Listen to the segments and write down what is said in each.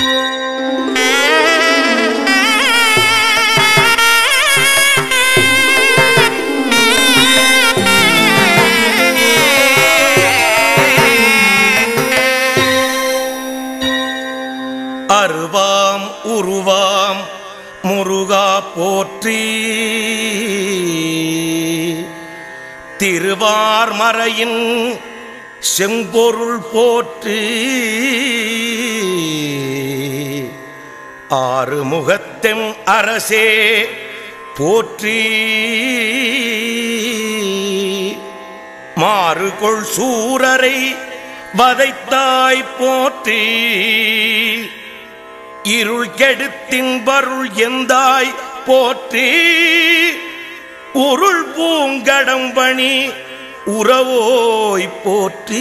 அருவாம் உருவாம் முருகா போற்றி, திருவார்மறையின் செம்பொருள் போற்றி, ஆறுமுகத்தெம் அரசே போற்றி, மாறுகொள் சூரரை வதைத்தாய் போற்றி, இருள் கெடுத்தின் பருள் எந்தாய் போற்றி, உருள் பூங்கடம்பணி உறவோய் போற்றி,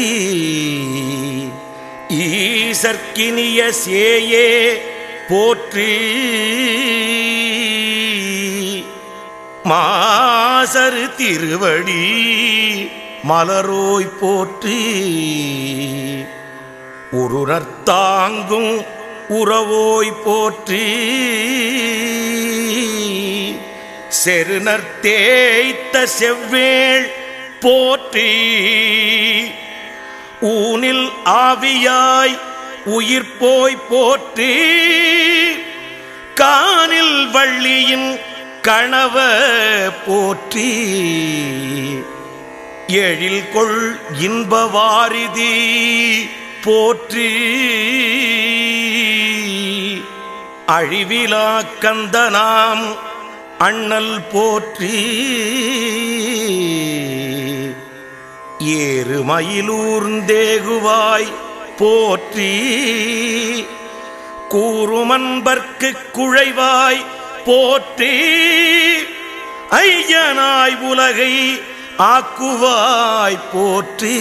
ஈசற்கினிய சேயே போற்றி, மாசரு திருவடி மலரோய் போற்றி, உருணர்த்தாங்கும் உறவோய் போற்றி, செருநர் தேய்த்த செவ்வேள் போற்றி, ஊனில் ஆவியாய் உயிர் போய் போற்றி, கானில் வள்ளியின் கணவ போற்றி, எழில் கொள் இன்ப வாரிதி போற்றி, அழிவிலா கந்தனாம் அண்ணல் போற்றி, ஏறுமயிலூர்ந்தேகுவாய் போற்றி, கூறுமன்பர்க்கு குழைவாய் போற்றி, ஐயனாய் உலகை ஆக்குவாய் போற்றி,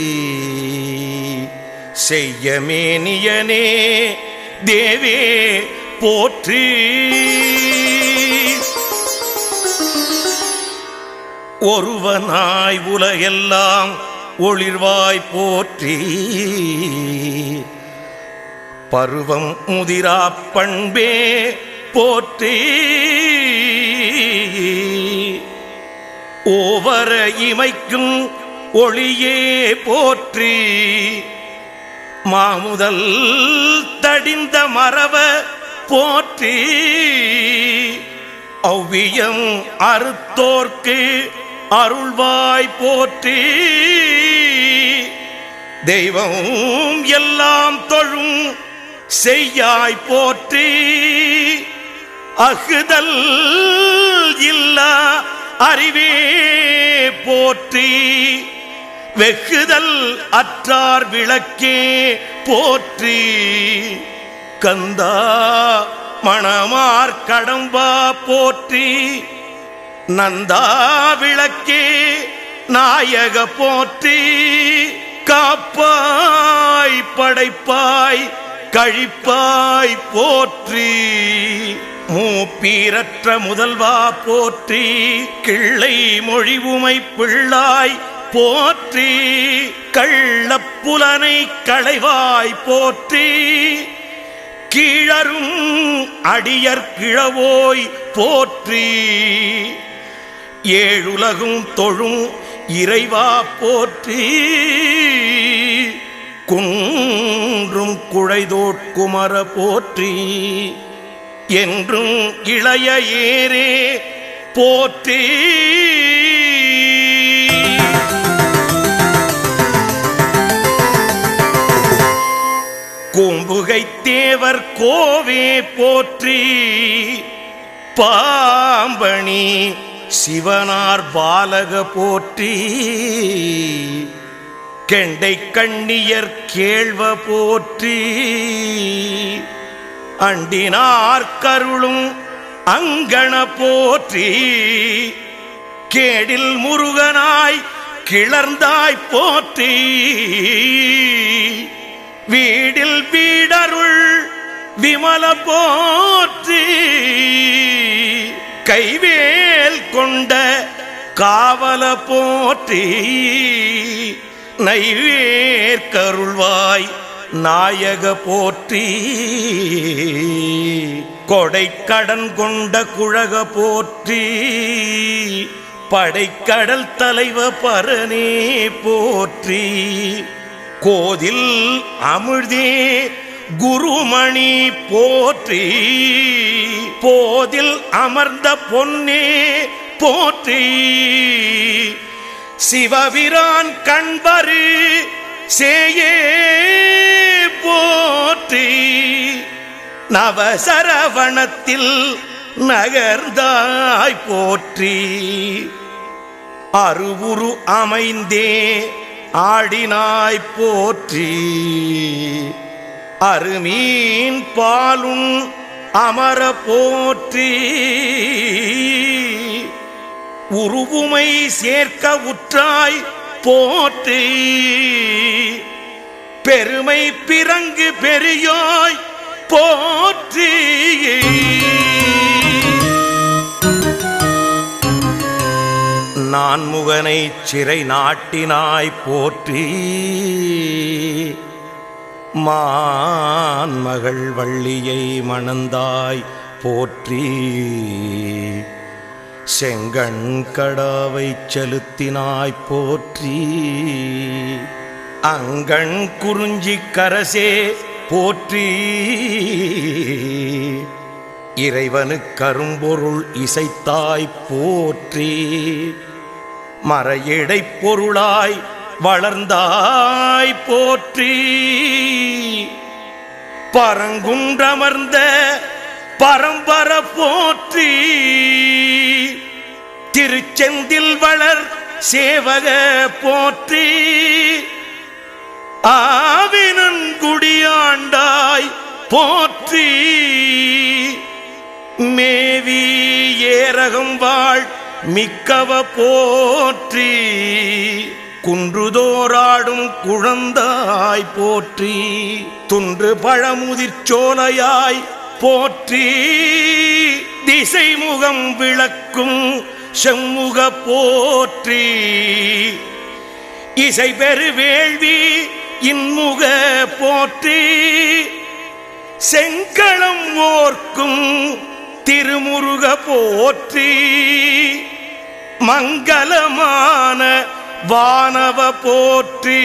செய்யமேனியனே தேவே போற்றி, ஒருவனாய் உலகெல்லாம் ஒளிர்வாய் போற்றி, பருவம் முதிரா பண்பே போற்றி, ஓவர இமைக்கும் ஒளியே போற்றி, மாமுதல் தடிந்த மரவ போற்றி, ஔவியம் அறுத்தோர்க்கு அருள்வாய் போற்றி, தெய்வம் எல்லாம் தொழும் செய்யாய் போற்றி, அகுதல் இல்லா அறிவே போற்றி, வெகுதல் அற்றார் விளக்கே போற்றி, கந்தா மணமார் கடம்பா போற்றி, நந்தா விளக்கே நாயக போற்றி, காப்பாய் படைப்பாய் கழிப்பாய் போற்றி, மூப்பீரற்ற முதல்வா போற்றி, கிள்ளை மொழிவுமை பிள்ளாய் போற்றி, கள்ளப்புலனை களைவாய் போற்றி, கீழரும் அடியர் கிழவோய் போற்றி, ஏழுலகும் தொழும் இறைவா போற்றி, குன்றும் குழைதோட்குமர போற்றி, என்றும் இளைய ஏரே போற்றி, கூம்புகை தேவர் கோவே போற்றி, பாம்பணி சிவனார் பாலக போற்றி, கெண்டை கண்ணியர் கேள்வ போற்றி, அண்டினார் கருளும் அங்கண போற்றி, கேடில் முருகனாய் கிளர்ந்தாய் போற்றி, வீடில் வீடருள் விமல போற்றி, கைவேல் கொண்ட காவல போற்றி, நைவேற்கருள்வாய் நாயக போற்றி. கொடைக்கடன் கொண்ட குழக போற்றி. படைக்கடல் தலைவ பரனே போற்றி. கோதில் அமிழ்தே குருமணி போற்றி. போதில் அமர்ந்த பொன்னே போற்றி. சிவபிரான் கண்பரு சேயே போற்றி. நவசரவணத்தில் நகர்ந்தாய் போற்றி. அருவுரு அமைந்தே ஆடினாய் போற்றி. அருமீன் பாலுன் அமர போற்றி. உருவுமை சேர்க்க உற்றாய் போற்றி. பெருமை பிறங்கு பெரியோய் போற்றி. நான்முகனை சிறை நாட்டினாய் போற்றி. மான்மகள் வள்ளியை மணந்தாய் போற்றி. செங்கண் கடாவை செலுத்தினாய் போற்றி. அங்கண் குறிஞ்சி கரசே போற்றி. இறைவனு கரும்பொருள் இசைத்தாய் போற்றி. மறையடை பொருளாய் வளர்ந்தாய் போற்றி. பரங்குன்றமர்ந்த பரம்பர போற்றி. திருச்செந்தில் வளர் சேவக போற்றி. ஆவினன்குடியாண்டாய் போற்றி. மேவி ஏரகம் வாழ் மிக்கவ போற்றி. குன்றுதோராடும் குழந்தாய் போற்றி. துன்று பழமுதிர்ச்சோலையாய் போற்றி. திசைமுகம் விளக்கும் செம்முக போற்றி. இசை பெரு வேள்வி இன்முக போற்றி. செங்களம் ஓர்க்கும் திருமுருக போற்றி. மங்களமான வானவ போற்றி.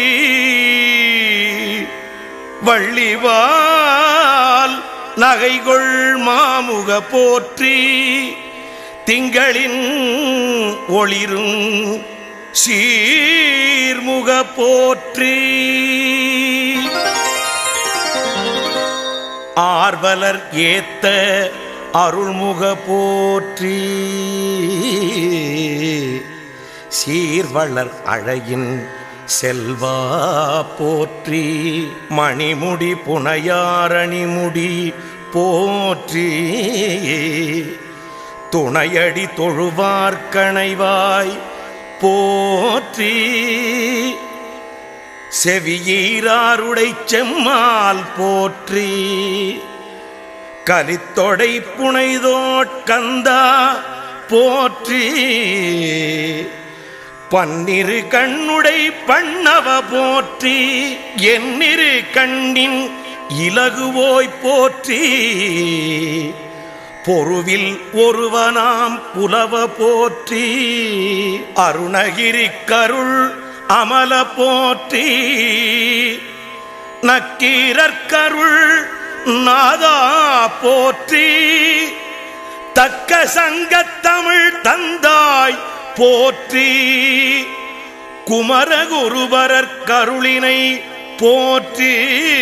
வள்ளிவால் நகைகொள் மாமுக போற்றி. திங்களின் ஒளிரும் சீர்முக போற்றி. ஆர்வலர் ஏத்த அருள்முக போற்றி. சீர்வளர் அழகின் செல்வா போற்றி. மணிமுடி புனையாரணிமுடி போற்றி. துணையடி தொழுவார்கணைவாய் போற்றி. செவியீராருடை செம்மால் போற்றி. கலித்தொடை புனைதோட்கந்தா போற்றி. பன்னிரு கண்ணுடை பண்ணவ போற்றி. என்னிரு கண்ணின் இலகுவோய் போற்றி. பொருவில் ஒருவனாம் புலவ போற்றி. அருணகிரி கருள் அமல போற்றி. நக்கீரற்கருள் நாதா போற்றி. தக்க சங்கத்தமிழ் தந்தாய் போற்றி. குமரகுருபரர் கருளினை போற்றி.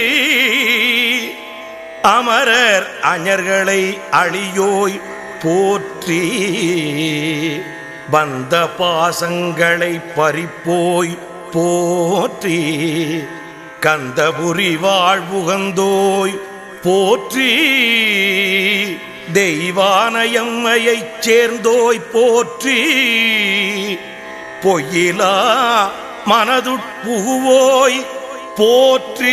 அமரர் அஞர்களை அழியோய் போற்றி. வந்த பாசங்களை பறிப்போய் போற்றி. கந்தபுரி வாழ்வுகந்தோய் போற்றி. தெய்வானையம்மையைச் சேர்ந்தோய் போற்றி. பொய்யிலா மனதுட்புகுவோய் போற்றி.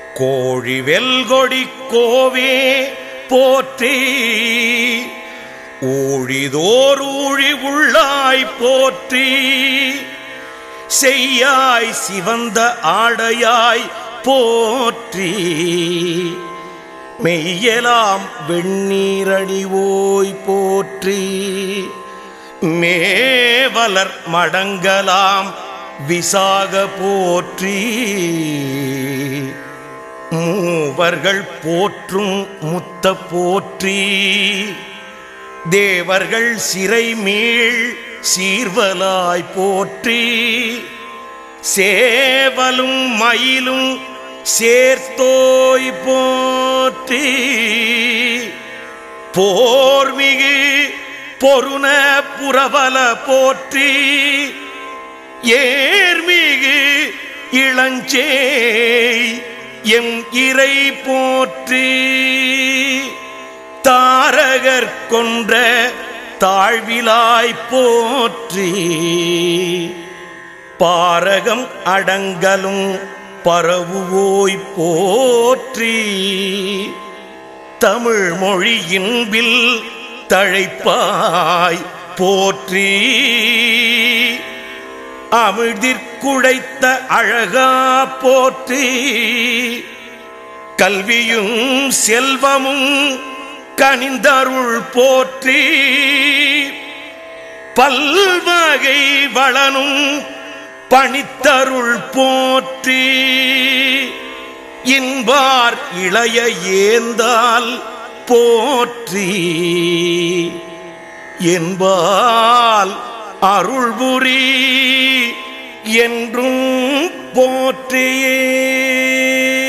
கோழி வெல்கொடி கோவே போற்றி. ஊழிதோர் ஊழி உள்ளாய் போற்றி, செய்யாய் சிவந்த ஆடையாய் போற்றி, மெய்யலாம் வெண்ணீரணிவோய் போற்றி, மேவலர் மடங்கலாம் விசாக போற்றி, மூவர்கள் போற்றும் முத்த போற்றி, தேவர்கள் சிறை மீள் சீர்வலாய் போற்றி, சேவலும் மயிலும் சேர்த்தோய் போற்றி, போர்மிகு பொருண புரவல போற்றி, ஏர்மிகு இளஞ்சேய் எம் இறை போற்றி, தாரகர் கொன்ற தாழ்விலாய் போற்றி, பாரகம் அடங்கலும் பரவுவோய் போற்றி, தமிழ் மொழியின்பில் தழைப்பாய் போற்றி, அமிழ்திற்குழைத்த அழகா போற்றி, கல்வியும் செல்வமும் கனிந்தருள் போற்றி, பல்வகை வளனும் பணித்தருள் போற்றி, இன்பார் இளைய ஏந்தால் போற்றி, என்பால் அருள்புரி என்றும் போற்றியே.